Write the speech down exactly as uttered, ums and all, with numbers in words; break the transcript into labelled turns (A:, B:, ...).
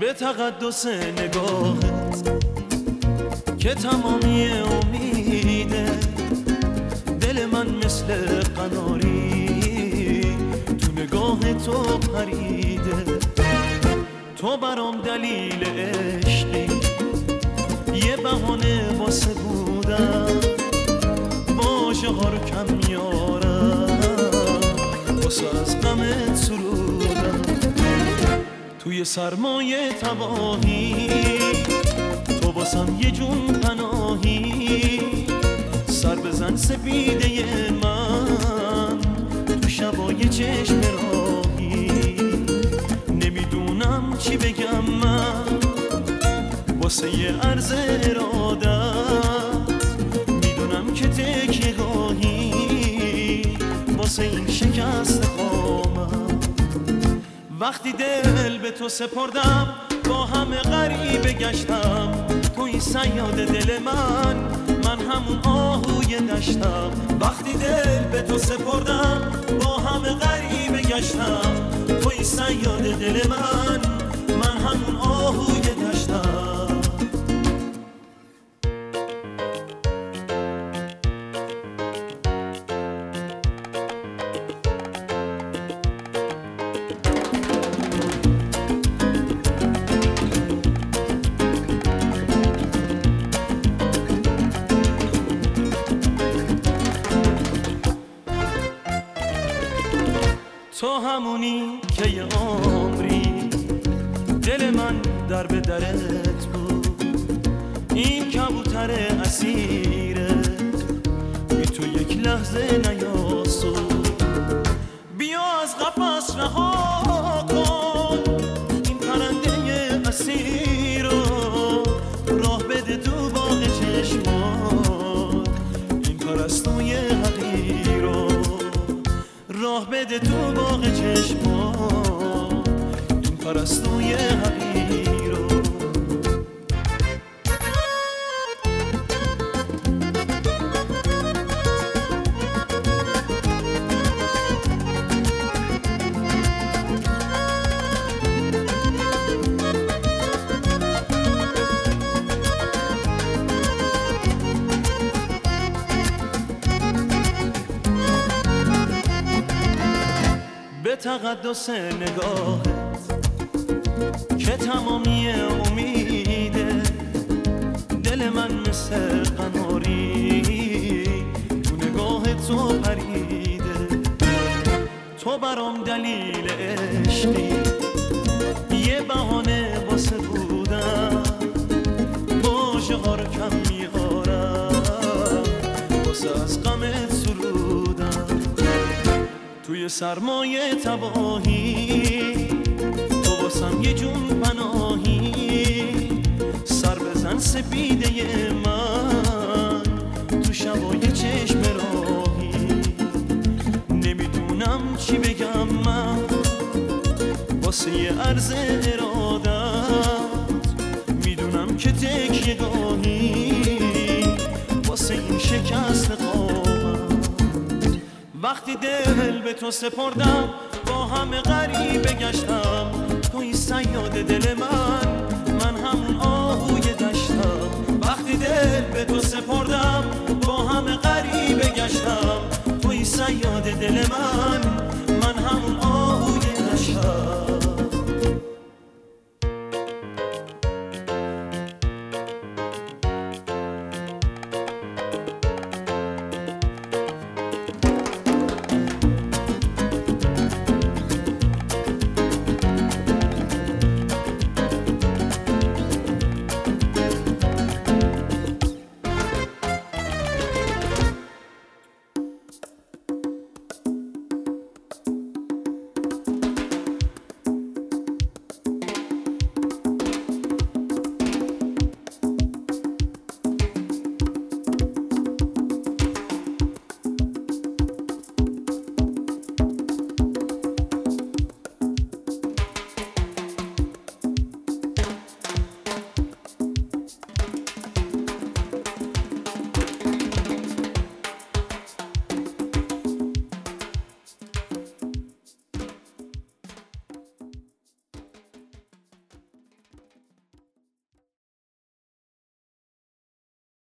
A: به تقدس نگاهت که تمامی امیده، دل من مثل قناری تو نگاه تو پریده. تو برام دلیل عشقی، یه بهانه واسه بودم، واژه ها رو کم میارم واسه از غمت سرودم. توی سرمایه تباهی تو واسم یه جون پناهی، سر بزن سپیده من تو شبای چشم راهی. نمیدونم چی بگم من واسه یه عرض ارادت، میدونم که تکیه گاهی واسه این شکست قامت. وقتی دل به تو سپردم با همه غریبه گشتم، توی صیاد دل من، من همون آهوی دشتم. وقتی دل به تو سپردم با همه غریبه گشتم، توی صیاد دل من، من همون آهوی دشتم. تو همونی که یه عمری دل من در به درت بود، این کبوتر اسیرت بی تو یک لحظه نیاسود. بیا از قفس رها کن این پرنده اسیر رو، راه بده تو باغ چشمات این پرستوی حقیر رو، راه بده تو باغ چشمات این پرستوی حقیر رو. به تقدس نگاهت که تمامی امیده، دل من مثل قناری تو نگاه تو پریده. تو برام دلیل عشقی، یه بهانه واسه بودم، واژه ها رو کم میارم واسه از غمت سرودم. توی سرمایه تباهی تو واسم یه جون پناهی، سر بزن سپیده من تو شبای چشم راهی. نمیدونم چی بگم من واسه یه عرض ارادت، میدونم که تکیه گاهی واسه این شکست قامت. وقتی دل به تو سپردم با همه غریبه گشتم، توی صیاد دل من، من همون آهوی دشتم. وقتی دل به تو سپردم با همه غریبه گشتم، توی صیاد دل من،